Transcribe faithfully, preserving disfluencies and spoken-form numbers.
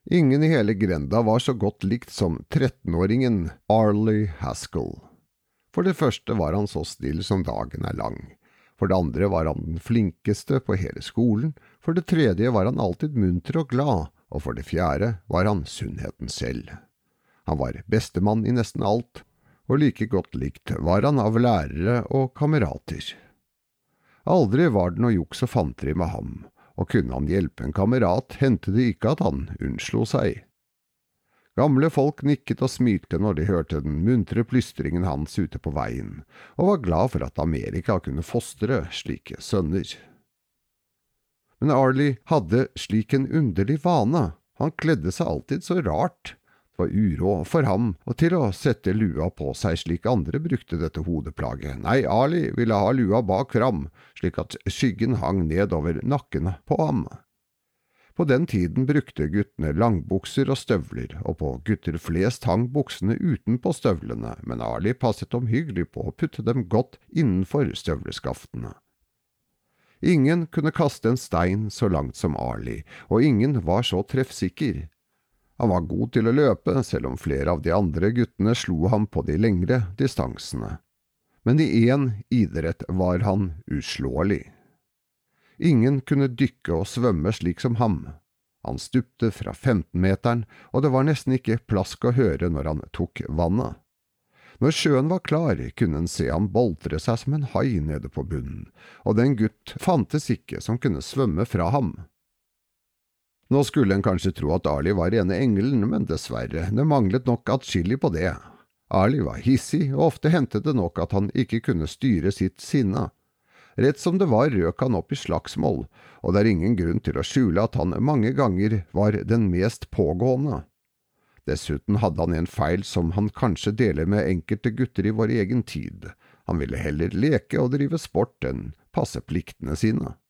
Ingen i hele grenda var så godt likt som trettenåringen Arlie Haskell. For det første var han så snill som dagen er lang. For det andre var han den flinkeste på hele skolen. For det tredje var han alltid munter og glad. Og for det fjerde var han sunnheten selv. Han var bestemann i nesten alt, og like godt likt var han av lærere og kamerater. Aldri var det noe juks og fanteri med ham, og kunne han hjelpe en kamerat, hendte det ikke at han unnslo seg. Gamle folk nikket og smilte når de hørte den muntre plystringen hans ute på veien, og var glad for at Amerika kunne fostre slike sønner. Men Arlie hadde slik en underlig vane. Han kledde seg alltid så rart. Det var uråd for ham, og til å sette lua på seg slik andre brukte dette hodeplaget. Nei, Arlie ville ha lua bak fram, slik at skyggen hang ned over nakken på ham. På den tiden brukte guttene langbukser og støvler, og på gutter flest hang buksene utenpå støvlene, men Arlie passet omhyggelig på å putte dem godt innenfor støvleskaftene. Ingen kunne kaste en stein så langt som Arlie, og ingen var så treffsikker. Han var god til å løpe, selv om flere av de andre guttene slo ham på de lengre distansene. Men i en idrett var han uslåelig. Ingen kunne dykke og svømme slik som ham. Han stupte fra femten-meteren, og det var nesten ikke plask å høre når han tok vannet. Når sjøen var klar, kunne en se ham boltre seg som en hai nede på bunnen, og den gutt fantes ikke som kunne svømme fra ham. Nå skulle en kanskje tro at Arlie var rene engelen, men dessverre, det manglet nok atskillig på det. Arlie var hissig, og ofte hentet det nok at han ikke kunne styre sitt sinne. Rett som det var røk han opp i slagsmål, og det er ingen grunn til å skjule at han mange ganger var den mest pågående. Dessuten hadde han en feil som han kanskje deler med enkelte gutter i vår egen tid. Han ville heller leke og drive sport enn passe pliktene sine.